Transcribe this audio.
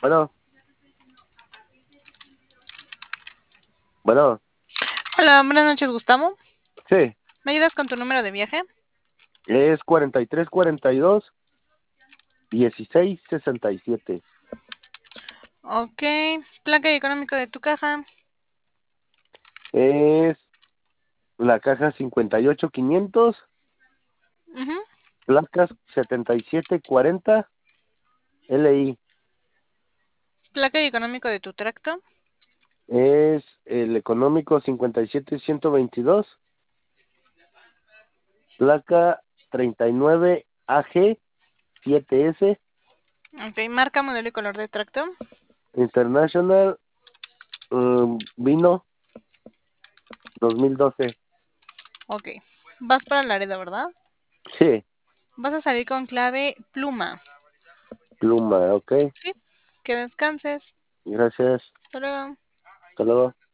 Bueno, bueno, Hola, buenas noches, Gustavo. sí, ¿Me ayudas con tu número de viaje? es 4342-1667. Ok. Placa y económico de tu caja. Es la caja 58500, Ujú. placas 7740 LI. Placa y económico de tu tracto. Es el económico 57122, placa 39AG7S, Ok. Marca, modelo y color de tracto. International, vino 2012. Ok. Vas para Laredo, ¿verdad? Sí, Vas a salir con clave pluma. pluma, ok. Sí. Que descanses. Gracias. Hasta luego. Hasta luego.